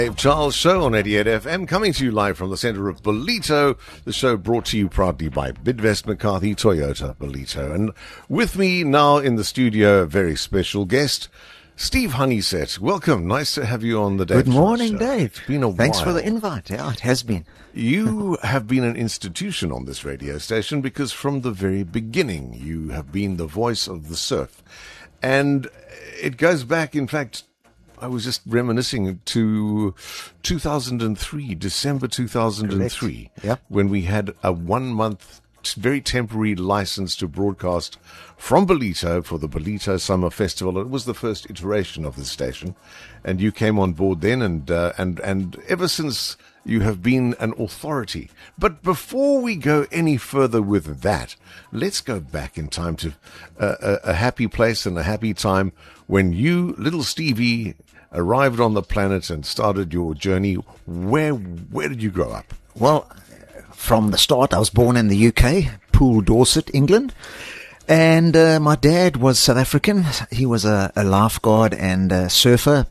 Dave Charles Show on 88 FM, coming to you live from the centre of Ballito. The show brought to you proudly by Bidvest McCarthy Toyota Ballito. And with me now in the studio, a very special guest, Steve Honeysett. Welcome. Nice to have you on the Dave Good morning, Charles Show. Dave. It's been a while. Thanks for the invite. Yeah, it has been. You have been an institution on this radio station because from the very beginning you have been the voice of the surf. And it goes back, in fact, I was just reminiscing to 2003, December 2003, when we had a 1 month, very temporary license to broadcast from Ballito for the Ballito Summer Festival. It was the first iteration of the station, and you came on board then, and ever since you have been an authority. But before we go any further with that, let's go back in time to a happy place and a happy time when you, little Stevie, arrived on the planet and started your journey. Where did you grow up? Well, from the start, I was born in the UK, Poole, Dorset, England. And my dad was South African. He was a lifeguard and a surfer.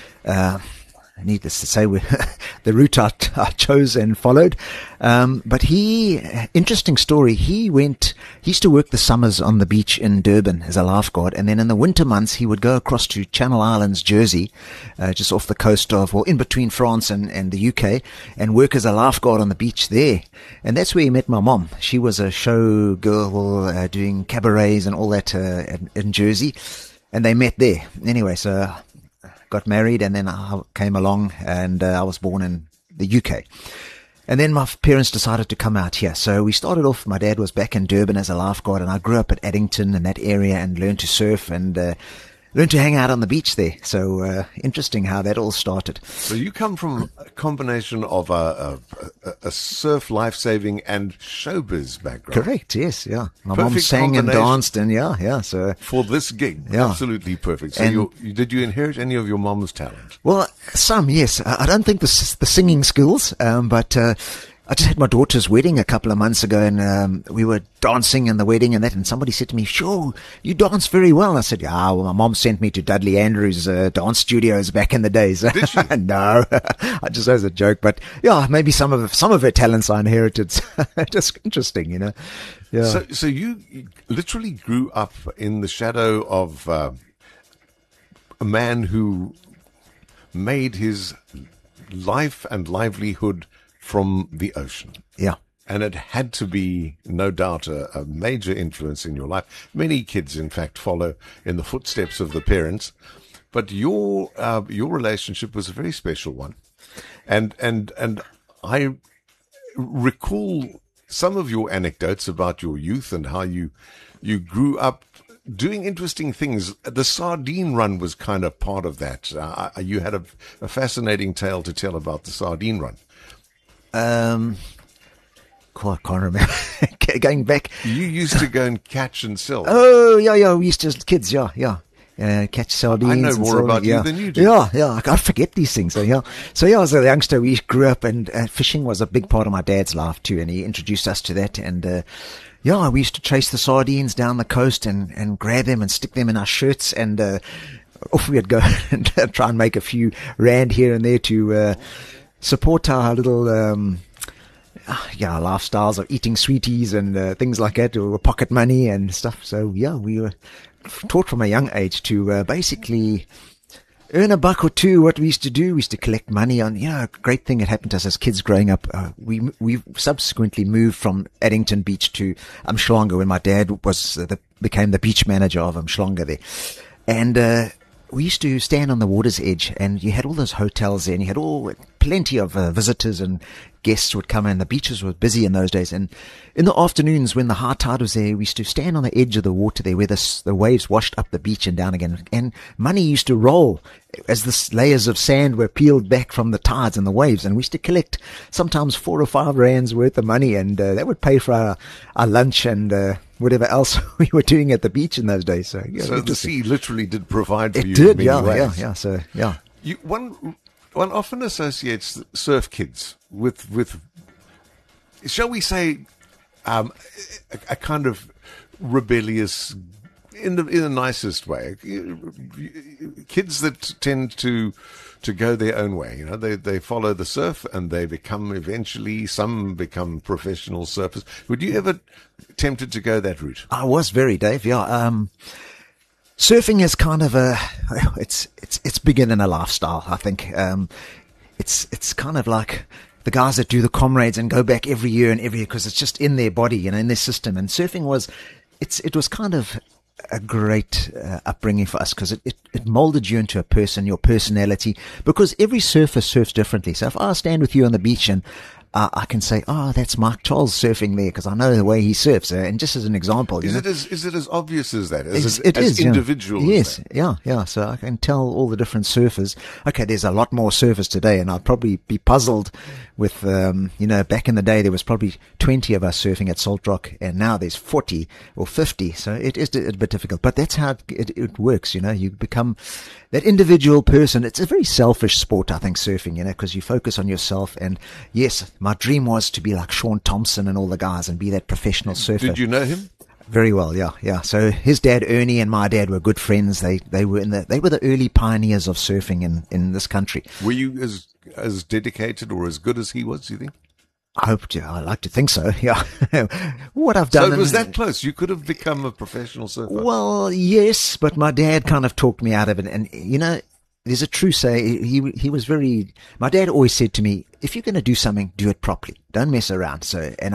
Needless to say, the route I chose and followed. But interesting story, he used to work the summers on the beach in Durban as a lifeguard. And then in the winter months, he would go across to Channel Islands, Jersey, just off the coast of, well, in between France and the UK, and work as a lifeguard on the beach there. And that's where he met my mom. She was a show girl, doing cabarets and all that, in Jersey. And they met there. Anyway, so got married, and then I came along, and I was born in the UK. And then my parents decided to come out here. So we started off, my dad was back in Durban as a lifeguard, and I grew up at Addington in that area and learned to surf and learned to hang out on the beach there. So interesting how that all started. So you come from a combination of a surf life-saving and showbiz background. Correct, yes, yeah. My Perfect mom sang and combination. danced, and yeah. So For this gig, Yeah. absolutely perfect. So did you inherit any of your mom's talent? well, some, yes. I don't think the singing skills, but I just had my daughter's wedding a couple of months ago, and we were dancing in the wedding and that, and somebody said to me, "Sure, you dance very well." And I said, "Yeah, well, my mom sent me to Dudley Andrews dance studios back in the days." Did she? No, I just as a joke, but yeah, maybe some of her talents I inherited. Just interesting, you know. Yeah. So you literally grew up in the shadow of a man who made his life and livelihood from the ocean. Yeah. And it had to be, no doubt, a major influence in your life. Many kids, in fact, follow in the footsteps of the parents. But your relationship was a very special one. And I recall some of your anecdotes about your youth and how you grew up doing interesting things. The sardine run was kind of part of that. You had a fascinating tale to tell about the sardine run. I can't remember. Going back. You used to go and catch and sell. Oh, yeah. We used to, as kids, yeah. Catch sardines. I know and more so on, about you than you do. Yeah. I forget these things. So as a youngster, we grew up, and fishing was a big part of my dad's life too, and he introduced us to that. And we used to chase the sardines down the coast and grab them and stick them in our shirts, and off we'd go and try and make a few rand here and there to support our little lifestyles of eating sweeties and things like that, or pocket money and stuff. So we were taught from a young age to basically earn a buck or two. What we used to do, we used to collect money on, a great thing that happened to us as kids growing up. We subsequently moved from Addington Beach to Umhlanga when my dad became the beach manager of Umhlanga there. And we used to stand on the water's edge, and you had all those hotels there, and you had plenty of visitors and guests would come, and the beaches were busy in those days. And in the afternoons, when the high tide was there, we used to stand on the edge of the water there where the waves washed up the beach and down again. And money used to roll as the layers of sand were peeled back from the tides and the waves. And we used to collect sometimes 4 or 5 rands worth of money, and that would pay for our lunch and whatever else we were doing at the beach in those days. So the sea literally did provide for you. It did, in many ways. yeah. So yeah. One often associates surf kids with shall we say, a kind of rebellious, in the nicest way, kids that tend to to go their own way. You know, they follow the surf and they become eventually, some become professional surfers. Would you ever tempted to go that route? I was very, Dave. Yeah. Surfing is kind of it's bigger than a lifestyle, I think. It's kind of like the guys that do the comrades and go back every year because it's just in their body, you know, in their system. And surfing it was kind of a great upbringing for us because it molded you into a person, your personality, because every surfer surfs differently. So if I stand with you on the beach and I can say, oh, that's Mark Charles surfing there because I know the way he surfs. And just as an example, is it as obvious as that? It is individual? Yes, as that? Yeah. So I can tell all the different surfers. Okay, there's a lot more surfers today, and I'd probably be puzzled with, back in the day there was probably 20 of us surfing at Salt Rock, and now there's 40 or 50. So it is a bit difficult, but that's how it works. You know, you become that individual person. It's a very selfish sport, I think, surfing. You know, because you focus on yourself. And yes, my dream was to be like Sean Thompson and all the guys and be that professional surfer. Did you know him? Very well, yeah. So his dad Ernie and my dad were good friends. They were the early pioneers of surfing in this country. Were you as dedicated or as good as he was, do you think? I like to think so, yeah. What I've done. So it was that close. You could have become a professional surfer. Well, yes, but my dad kind of talked me out of it. And, you know, there's a true say. He was my dad always said to me, if you're going to do something, do it properly. Don't mess around. So, and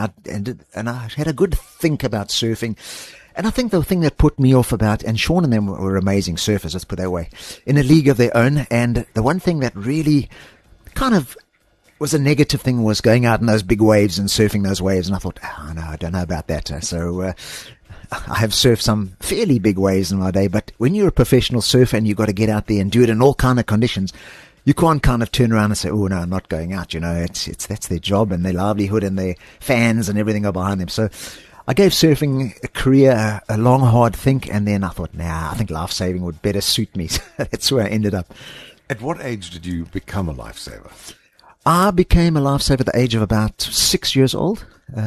I had a good think about surfing. And I think the thing that put me off and Sean and them were amazing surfers, let's put it that way, in a league of their own. And the one thing that really kind of was a negative thing was going out in those big waves and surfing those waves. And I thought, oh no, I don't know about that. So, I have surfed some fairly big waves in my day, but when you're a professional surfer and you've got to get out there and do it in all kind of conditions, you can't kind of turn around and say, oh no, I'm not going out. You know, that's their job and their livelihood and their fans and everything are behind them. So I gave surfing a career, a long, hard think. And then I thought, I think lifesaving would better suit me. So that's where I ended up. At what age did you become a lifesaver? I became a lifesaver at the age of about 6 years old.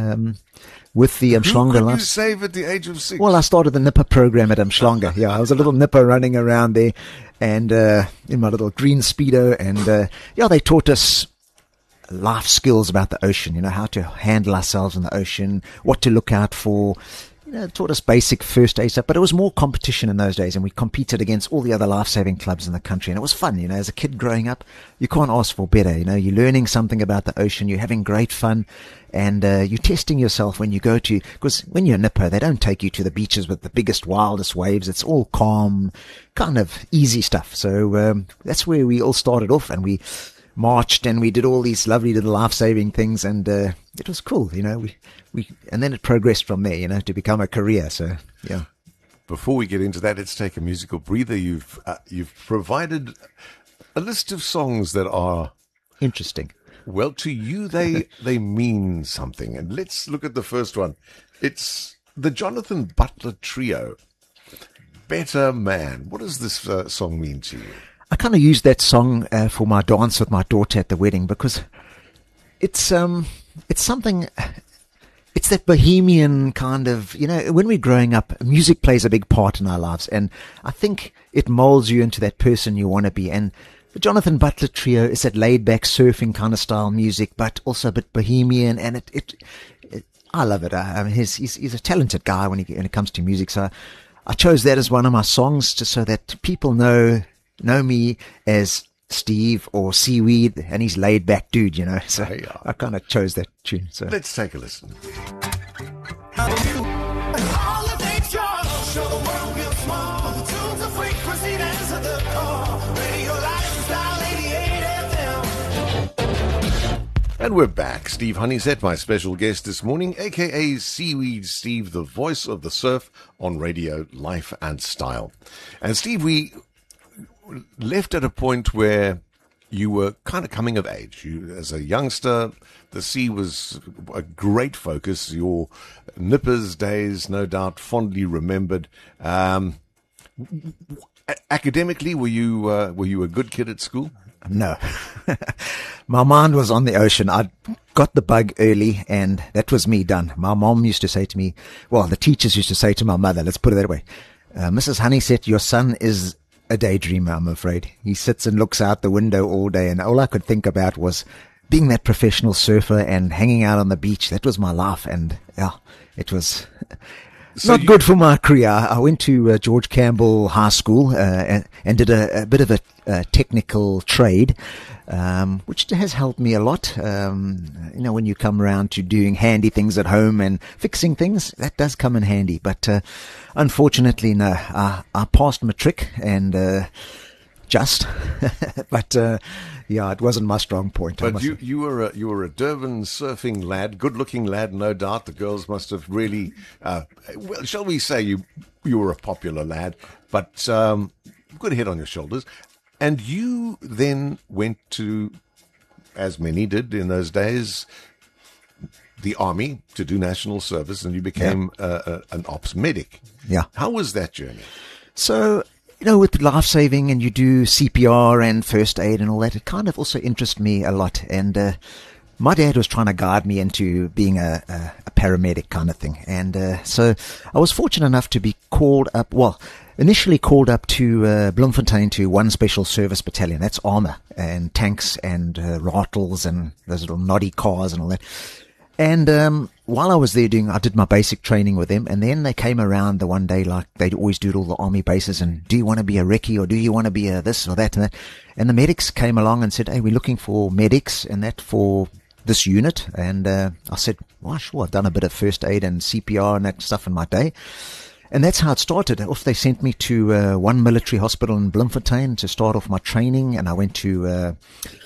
With the Umhlanga Who could you save at the age of 6? Well, I started the Nipper program at Umhlanga. Yeah, I was a little Nipper running around there and in my little green Speedo. And they taught us life skills about the ocean, you know, how to handle ourselves in the ocean, what to look out for. You know, taught us basic first aid stuff, but it was more competition in those days, and we competed against all the other life-saving clubs in the country, and it was fun, you know, as a kid growing up, you can't ask for better, you know, you're learning something about the ocean, you're having great fun, and you're testing yourself when you go to, because when you're a Nipper, they don't take you to the beaches with the biggest, wildest waves, it's all calm, kind of easy stuff, so that's where we all started off, and we marched and we did all these lovely little life-saving things, and it was cool, you know, and then it progressed from there, you know, to become a career. So, yeah. Before we get into that, let's take a musical breather. You've provided a list of songs that are interesting. Well, to you, they mean something. And let's look at the first one. It's the Jonathan Butler Trio. Better Man. What does this song mean to you? I kind of used that song for my dance with my daughter at the wedding because it's something. It's that bohemian kind of, you know, when we're growing up, music plays a big part in our lives. And I think it molds you into that person you want to be. And the Jonathan Butler Trio is that laid back surfing kind of style music, but also a bit bohemian. And I love it. I mean, he's a talented guy when it comes to music. So I chose that as one of my songs just so that people know me as Steve or Seaweed, and he's laid back dude, you know. So I kind of chose that tune. So let's take a listen. And we're back. Steve Honeysett, my special guest this morning, a.k.a. Seaweed Steve, the voice of the surf on Radio Life and Style. And Steve, we left at a point where you were kind of coming of age. You, as a youngster, the sea was a great focus. Your Nippers days, no doubt, fondly remembered. Academically, were you a good kid at school? No. My mind was on the ocean. I got the bug early, and that was me done. My mom used to say to me, well, the teachers used to say to my mother, let's put it that way, Mrs. Honeysett, your son is a daydreamer, I'm afraid. He sits and looks out the window all day, and all I could think about was being that professional surfer and hanging out on the beach. That was my life, and yeah, it was not good for my career. I went to George Campbell High School and did a bit of a technical trade, which has helped me a lot. When you come around to doing handy things at home and fixing things, that does come in handy. But unfortunately, no, I passed matric and but yeah, it wasn't my strong point. But you were a Durban surfing lad, good-looking lad, no doubt. The girls must have really, well, shall we say you were a popular lad, but good head on your shoulders. And you then went to, as many did in those days, the army to do national service, and you became an ops medic. Yeah. How was that journey? So, with life-saving, and you do CPR and first aid and all that, it kind of also interested me a lot. And my dad was trying to guide me into being a paramedic kind of thing. And so I was fortunate enough to be called up, initially called up to Bloemfontein to 1 Special Service Battalion. That's armor and tanks and rattles and those little noddy cars and all that. And while I was there I did my basic training with them, and then they came around the one day like they'd always do at all the army bases, and do you want to be a recce, or do you want to be a this or that and that? And the medics came along and said, hey, we're looking for medics and that for this unit. And I said, well, sure, I've done a bit of first aid and CPR and that stuff in my day. And that's how it started. Off they sent me to one military hospital in Bloemfontein to start off my training, and I went to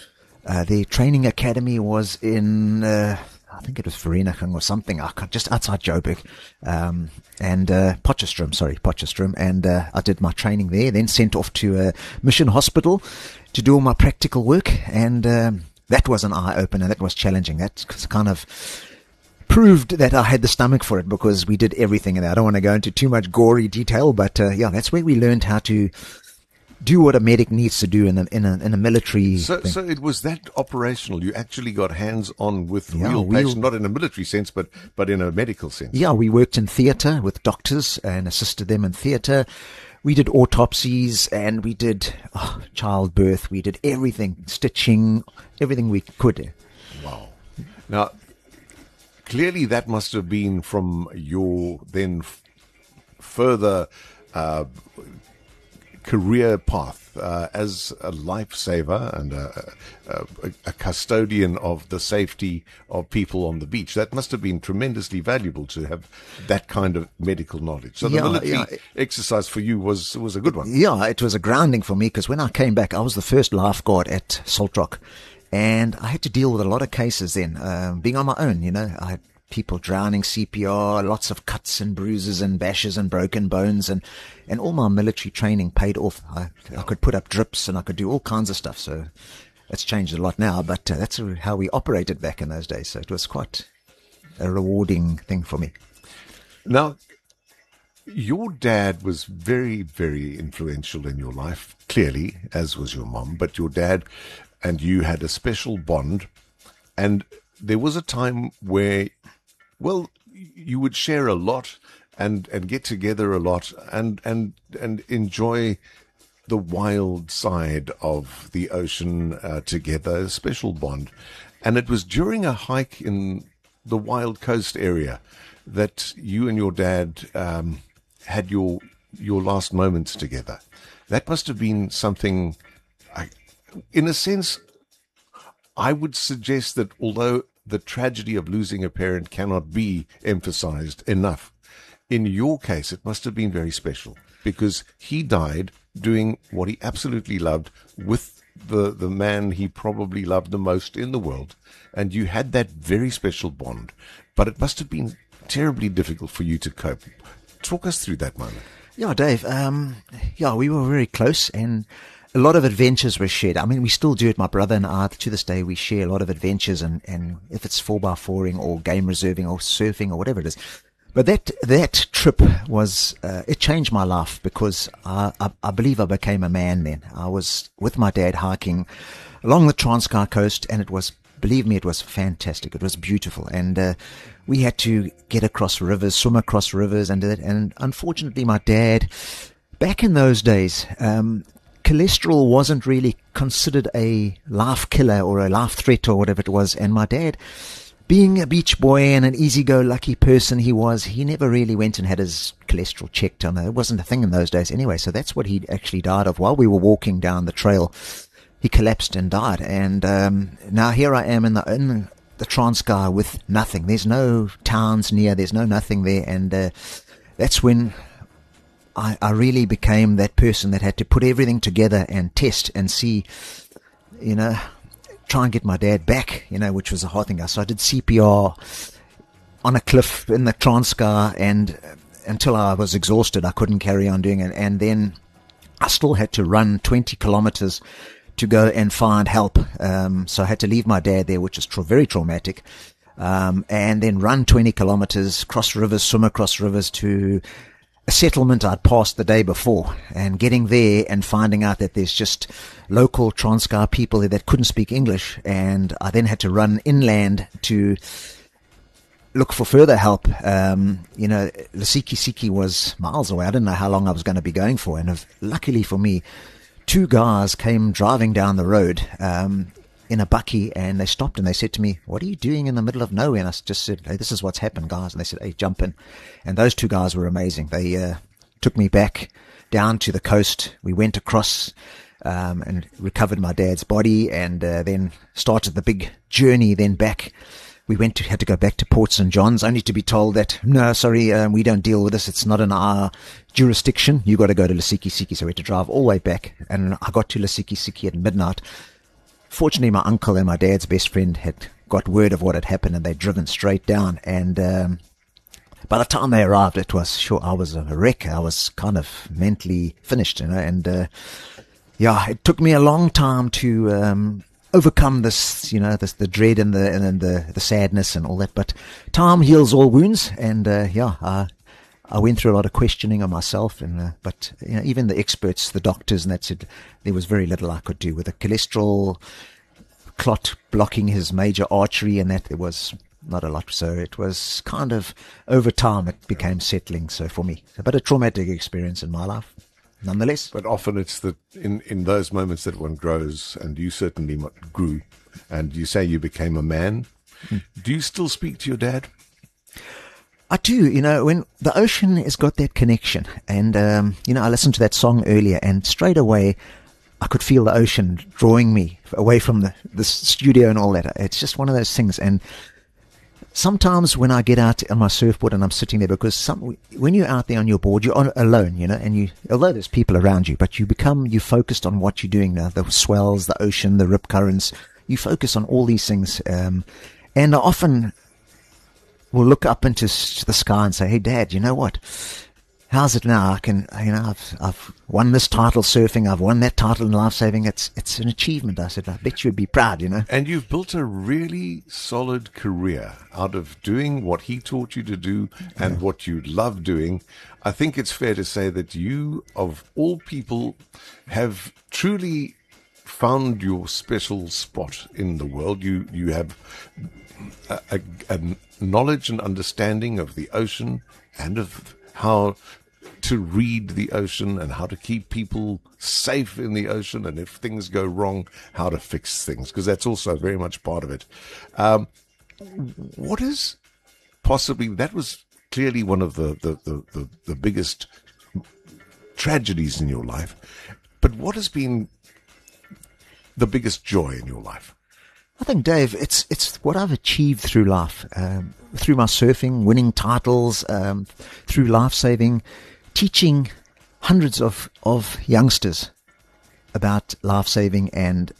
the training academy was in I think it was Vereeniging or something, just outside Joburg, and Potchefstroom, and I did my training there, then sent off to Mission Hospital to do all my practical work, and that was an eye-opener. That was challenging. That kind of proved that I had the stomach for it, because we did everything, and I don't want to go into too much gory detail, but yeah, that's where we learned how to do what a medic needs to do in a military thing. So it was that operational. You actually got hands on with real patients, not in a military sense, but in a medical sense. Yeah, we worked in theatre with doctors and assisted them in theatre. We did autopsies, and we did childbirth. We did everything, stitching, everything we could. Wow. Now, clearly that must have been from your then further career path as a lifesaver and a custodian of the safety of people on the beach. That must have been tremendously valuable to have that kind of medical knowledge. So the military exercise for you was a good one. Yeah, it was a grounding for me, because when I came back, I was the first lifeguard at Salt Rock, and I had to deal with a lot of cases then, being on my own. I had people drowning, CPR, lots of cuts and bruises and bashes and broken bones, and all my military training paid off. I could put up drips, and I could do all kinds of stuff. So it's changed a lot now, but that's how we operated back in those days. So it was quite a rewarding thing for me. Now, your dad was very, very influential in your life, clearly, as was your mom, but your dad and you had a special bond, and there was a time where, well, you would share a lot and get together a lot and enjoy the wild side of the ocean together, a special bond. And it was during a hike in the Wild Coast area that you and your dad had your last moments together. That must have been something, in a sense, I would suggest that although the tragedy of losing a parent cannot be emphasized enough, in your case, it must have been very special, because he died doing what he absolutely loved with the man he probably loved the most in the world, and you had that very special bond. But it must have been terribly difficult for you to cope. Talk us through that moment. Yeah, Dave. We were very close, and a lot of adventures were shared. I mean, we still do it. My brother and I, to this day, we share a lot of adventures, and if it's 4x4ing or game reserving or surfing or whatever it is. But that trip was, it changed my life, because I believe I became a man then. I was with my dad hiking along the Transkei coast, and it was, believe me, it was fantastic. It was beautiful. And we had to get across rivers, swim across rivers, and unfortunately my dad, back in those days, cholesterol wasn't really considered a life killer or a life threat or whatever it was. And my dad, being a beach boy and an easy-go-lucky person he never really went and had his cholesterol checked. I know it wasn't a thing in those days anyway. So that's what he actually died of while we were walking down the trail. He collapsed and died. And now here I am in the Transkei with nothing. There's no towns near. There's no nothing there. And that's when I really became that person that had to put everything together and test and see, try and get my dad back, which was a hard thing. So I did CPR on a cliff in the Transkei, and until I was exhausted, I couldn't carry on doing it. And then I still had to run 20 kilometers to go and find help. So I had to leave my dad there, which is very traumatic. And then run 20 kilometers, cross rivers, swim across rivers to a settlement I'd passed the day before, and getting there and finding out that there's just local Transkei people that couldn't speak English. And I then had to run inland to look for further help. Lesikisiki was miles away. I didn't know how long I was going to be going for. And luckily for me, two guys came driving down the road in a bakkie, and they stopped and they said to me, "What are you doing in the middle of nowhere?" And I just said, "Hey, this is what's happened, guys." And they said, "Hey, jump in." And those two guys were amazing. They took me back down to the coast. We went across and recovered my dad's body, and then started the big journey then back. We had to go back to Port St. John's, only to be told that, "No, sorry, we don't deal with this. It's not in our jurisdiction. You got to go to Lesikisiki." So we had to drive all the way back. And I got to Lesikisiki at midnight. Fortunately, my uncle and my dad's best friend had got word of what had happened, and they'd driven straight down. And by the time they arrived, I was a wreck. I was kind of mentally finished, And it took me a long time to overcome this, the dread and the sadness and all that. But time heals all wounds, and I went through a lot of questioning on myself, but even the experts, the doctors, and that said there was very little I could do with a cholesterol clot blocking his major artery, and that there was not a lot. So it was kind of over time it became settling. So for me, but a traumatic experience in my life, nonetheless. But often it's in those moments that one grows, and you certainly grew, and you say you became a man. Do you still speak to your dad? I do, when the ocean has got that connection, and, I listened to that song earlier, and straight away I could feel the ocean drawing me away from the studio and all that. It's just one of those things. And sometimes when I get out on my surfboard and I'm sitting there, because when you're out there on your board, you're alone, and although there's people around you, but you focused on what you're doing now, the swells, the ocean, the rip currents, you focus on all these things. And I often will look up into the sky and say, "Hey, Dad, you know what? How's it now? I've won this title surfing. I've won that title in lifesaving. It's an achievement." I said, "I bet you'd be proud, And you've built a really solid career out of doing what he taught you to do and what you love doing. I think it's fair to say that you, of all people, have truly found your special spot in the world. You have a knowledge and understanding of the ocean and of how to read the ocean and how to keep people safe in the ocean, and if things go wrong, how to fix things, because that's also very much part of it. What is possibly, that was clearly one of the biggest tragedies in your life, but what has been the biggest joy in your life? I think, Dave, it's what I've achieved through life, through my surfing, winning titles, through life-saving, teaching hundreds of youngsters about life-saving. And,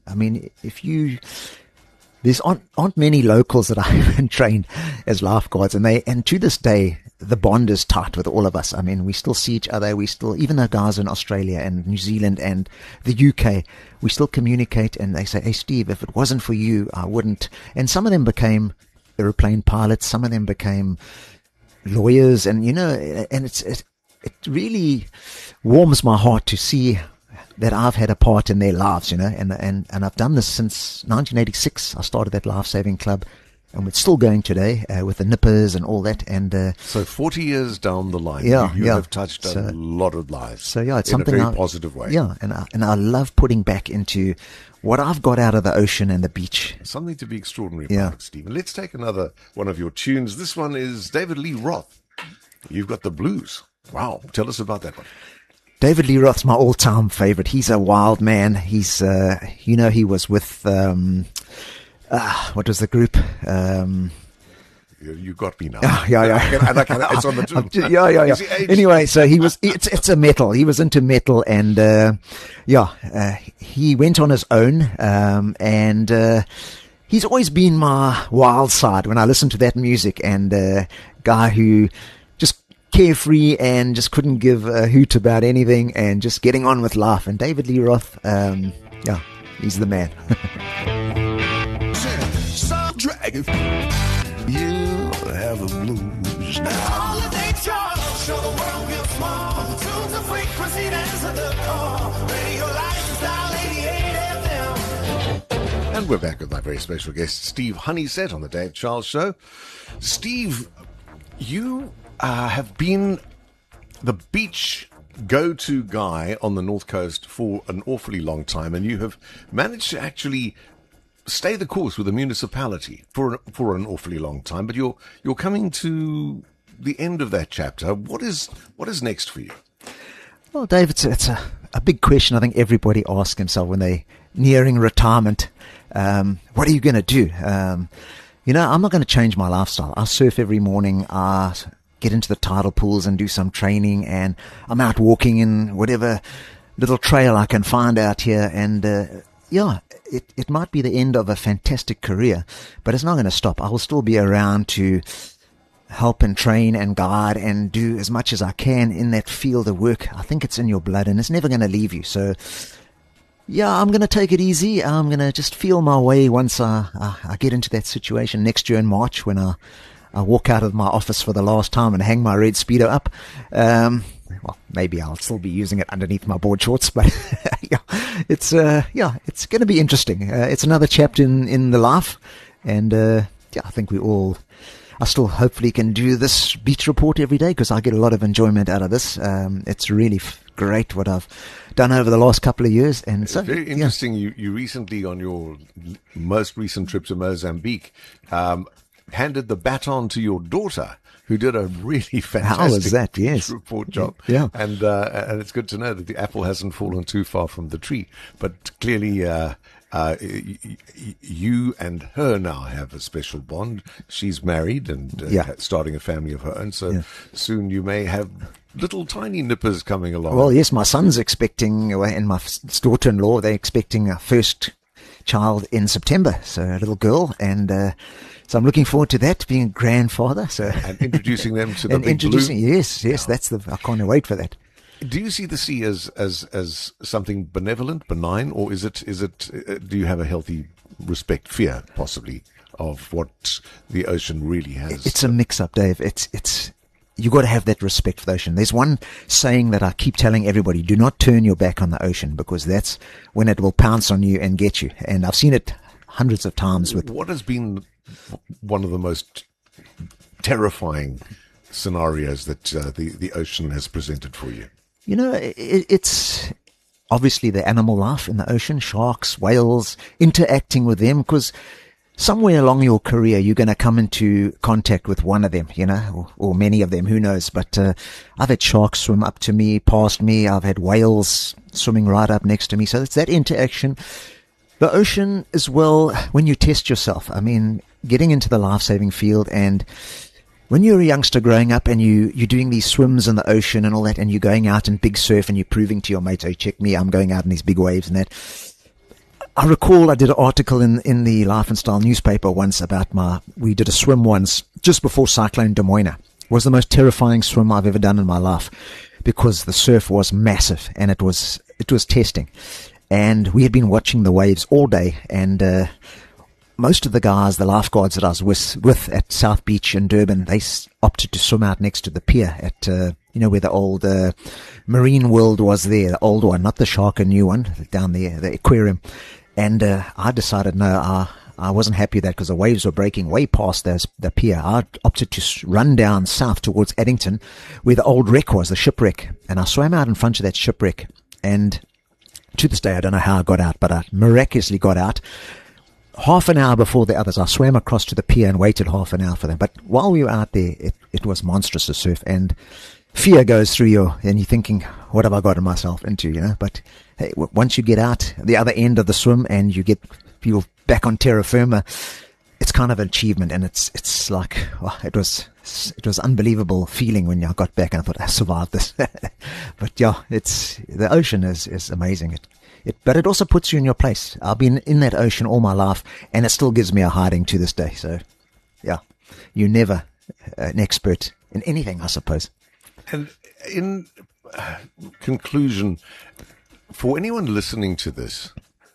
there's aren't many locals that I haven't trained as lifeguards, and to this day, the bond is tight with all of us. I mean, we still see each other. Even the guys in Australia and New Zealand and the UK, we still communicate, and they say, "Hey, Steve, if it wasn't for you, I wouldn't." And some of them became airplane pilots. Some of them became lawyers, and, and it really warms my heart to see that I've had a part in their lives, and I've done this since 1986. I started that life-saving club. and we're still going today with the nippers and all that. And so 40 years down the line, you have touched a lot of lives. So yeah, it's in something a very positive way. Yeah, and I love putting back into what I've got out of the ocean and the beach. Something to be extraordinary about, Stephen. Let's take another one of your tunes. This one is David Lee Roth. You've got the blues. Wow. Tell us about that one. David Lee Roth's my all-time favorite. He's a wild man. He's, he was with, what was the group? You got me now. Yeah. It's on the tune. Yeah. Anyway, so he was, it's a metal. He was into metal and, he went on his own, and, he's always been my wild side when I listen to that music, and, guy who just carefree and just couldn't give a hoot about anything and just getting on with life. And David Lee Roth, he's the man. Dragon, you have the blues now. Holiday Charles, show the world real small. The tunes of frequency dance at the call. Radio Lifestyle 88 FM. And we're back with my very special guest, Steve Honeysett, on the Dave Charles Show. Steve, you have been the beach go-to guy on the North Coast for an awfully long time, and you have managed to actually stay the course with the municipality for an awfully long time. But you're coming to the end of that chapter. What is next for you? Well, Dave, it's a big question I think everybody asks himself when they're nearing retirement. What are you going to do? I'm not going to change my lifestyle. I surf every morning. I get into the tidal pools and do some training, and I'm out walking in whatever little trail I can find out here. And it might be the end of a fantastic career, but it's not going to stop. I will still be around to help and train and guide and do as much as I can in that field of work. I think it's in your blood and it's never going to leave you. So I'm going to take it easy. I'm going to just feel my way once I get into that situation next year in March, when I walk out of my office for the last time and hang my red Speedo up. Well, maybe I'll still be using it underneath my board shorts, but it's going to be interesting. It's another chapter in the life, and I think I still hopefully can do this beach report every day, because I get a lot of enjoyment out of this. It's really great what I've done over the last couple of years, and so very interesting. You recently, on your most recent trip to Mozambique, handed the baton to your daughter, who did a really fantastic report job. Yeah. And it's good to know that the apple hasn't fallen too far from the tree. But clearly, you and her now have a special bond. She's married and starting a family of her own. So soon you may have little tiny nippers coming along. Well, yes, my son's expecting, and my daughter-in-law, they're expecting a first child in September. So a little girl, and so I'm looking forward to that, being a grandfather. So and introducing them to the and big introducing, blue. Yes, I can't wait for that. Do you see the sea as something benevolent, benign, or is it? Do you have a healthy respect, fear, possibly, of what the ocean really has? It's a mix-up, Dave. It's you got to have that respect for the ocean. There's one saying that I keep telling everybody: do not turn your back on the ocean, because that's when it will pounce on you and get you. And I've seen it hundreds of times. What has been one of the most terrifying scenarios that the ocean has presented for you? It's obviously the animal life in the ocean, sharks, whales, interacting with them, because somewhere along your career, you're going to come into contact with one of them, or many of them, who knows. But I've had sharks swim up to me, past me. I've had whales swimming right up next to me. So it's that interaction. The ocean as well, when you test yourself, I mean, getting into the life-saving field, and when you're a youngster growing up and you're doing these swims in the ocean and all that, and you're going out in big surf and you're proving to your mates, hey, check me, I'm going out in these big waves and that. I recall I did an article in the Life and Style newspaper once about we did a swim once just before Cyclone Des Moines. It was the most terrifying swim I've ever done in my life, because the surf was massive and it was testing. And we had been watching the waves all day, and most of the guys, the lifeguards that I was with at South Beach in Durban, they opted to swim out next to the pier at, where the old Marine World was there, the old one, not the shark, a new one, down there, the aquarium. And I decided, no, I wasn't happy with that because the waves were breaking way past the pier. I opted to run down south towards Addington, where the old wreck was, the shipwreck. And I swam out in front of that shipwreck. And to this day, I don't know how I got out, but I miraculously got out. Half an hour before the others, I swam across to the pier and waited half an hour for them. But while we were out there, it was monstrous to surf, and fear goes through you, and you're thinking, what have I gotten myself into, you know? But hey, once you get out the other end of the swim and you feel back on terra firma, it's kind of an achievement, and it's like, oh, it was unbelievable feeling when I got back and I thought, I survived this. But yeah, the ocean is amazing. But it also puts you in your place. I've been in that ocean all my life, and it still gives me a hiding to this day. So, yeah, you're never an expert in anything, I suppose. And in conclusion, for anyone listening to this,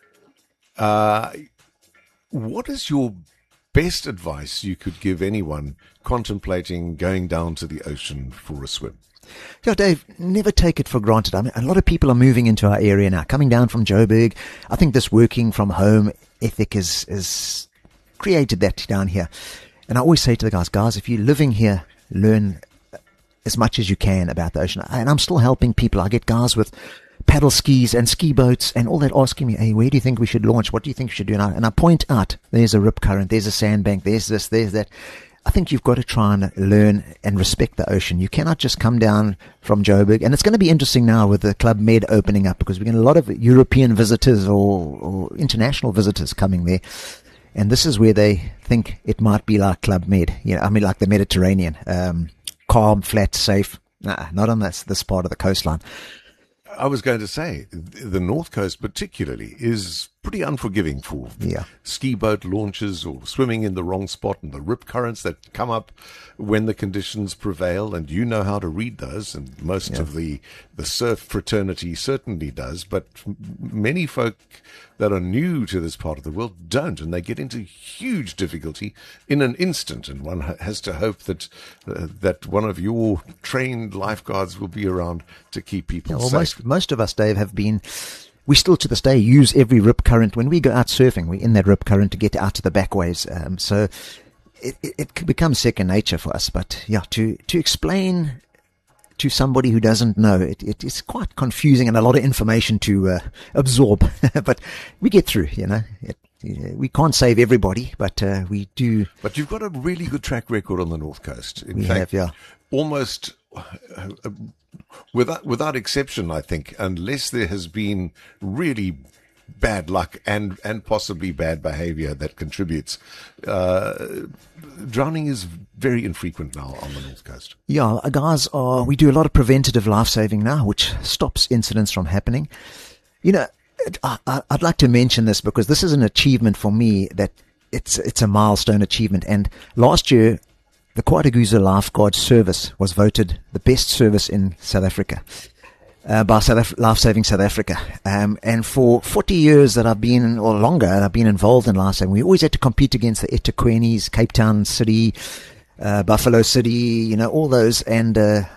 what is your best advice you could give anyone contemplating going down to the ocean for a swim? Yeah, Dave, never take it for granted. I mean, a lot of people are moving into our area now, coming down from Joburg. I think this working from home ethic is created that down here. And I always say to the guys, if you're living here, learn as much as you can about the ocean. And I'm still helping people. I get guys with paddle skis and ski boats and all that asking me, hey, where do you think we should launch? What do you think we should do? And I point out, there's a rip current, there's a sandbank, there's this, there's that. I think you've got to try and learn and respect the ocean. You cannot just come down from Joburg. And it's going to be interesting now with the Club Med opening up, because we're getting a lot of European visitors or international visitors coming there. And this is where they think it might be like Club Med, like the Mediterranean. Calm, flat, safe. Nah, not on this part of the coastline. I was going to say, the North Coast particularly is pretty unforgiving for ski boat launches or swimming in the wrong spot, and the rip currents that come up when the conditions prevail, and you know how to read those, and most of the surf fraternity certainly does, but many folk that are new to this part of the world don't, and they get into huge difficulty in an instant, and one has to hope that that one of your trained lifeguards will be around to keep people safe. Most of us, Dave, we still to this day use every rip current. When we go out surfing, we're in that rip current to get out to the back waves. So it becomes second nature for us. But yeah, to explain to somebody who doesn't know, it is quite confusing and a lot of information to absorb. But we get through, we can't save everybody, but we do. But you've got a really good track record on the North Coast. In fact, almost without exception, I think, unless there has been really bad luck and possibly bad behavior that contributes, drowning is very infrequent now on the North Coast. Yeah, guys, we do a lot of preventative life-saving now, which stops incidents from happening. I'd like to mention this because this is an achievement for me, that it's a milestone achievement. And last year, the KwaDukuza Lifeguard Service was voted the best service in South Africa by Life-Saving South Africa. And for 40 years that I've been, or longer, I've been involved in life-saving, we always had to compete against the eThekwini's, Cape Town City, Buffalo City, all those. And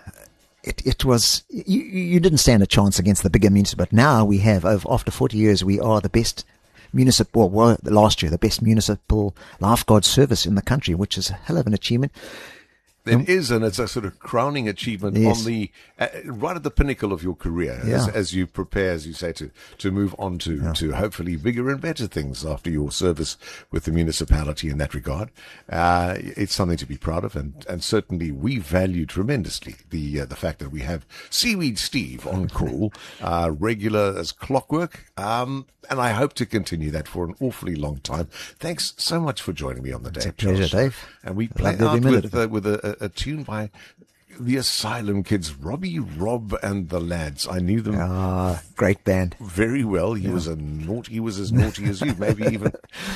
it was, you didn't stand a chance against the bigger municipal. But now we have, after 40 years, we are the best last year, the best municipal lifeguard service in the country, which is a hell of an achievement. It is, and it's a sort of crowning achievement on the right at the pinnacle of your career, as you prepare, as you say, to move on to hopefully bigger and better things after your service with the municipality in that regard. It's something to be proud of, and certainly we value tremendously the fact that we have Seaweed Steve on call, regular as clockwork, and I hope to continue that for an awfully long time. Thanks so much for joining me on the day. It's a pleasure, Dave. And we play out with a tune by the Asylum Kids, Robbie, Rob, and the Lads. I knew them. Great band. Very well. He was as naughty as you. Maybe even,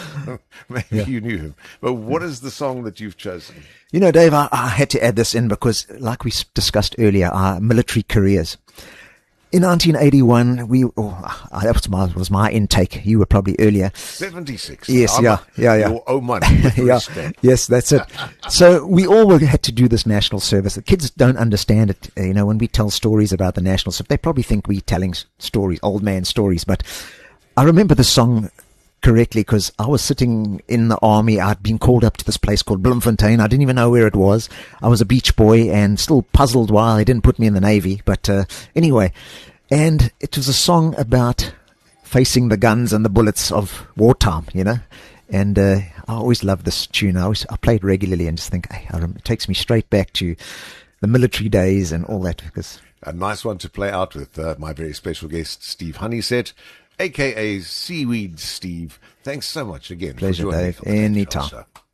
you knew him. But what is the song that you've chosen? Dave, I had to add this in because, like we discussed earlier, our military careers. In 1981, that was my intake. You were probably earlier. 76. Yes, yeah. Your own money. Yes, that's it. So we all had to do this national service. The kids don't understand it. When we tell stories about the national service, they probably think we're telling stories, old man stories. But I remember the song correctly, because I was sitting in the army. I'd been called up to this place called Bloemfontein. I didn't even know where it was. I was a beach boy and still puzzled why they didn't put me in the Navy. But anyway, and it was a song about facing the guns and the bullets of wartime, you know. And I always loved this tune. I play it regularly and just think, hey, it takes me straight back to the military days and all that. Because a nice one to play out with my very special guest, Steve Honeysett, a.k.a. Seaweed Steve. Thanks so much again. Pleasure, for joining Dave. me on the Anytime. Show.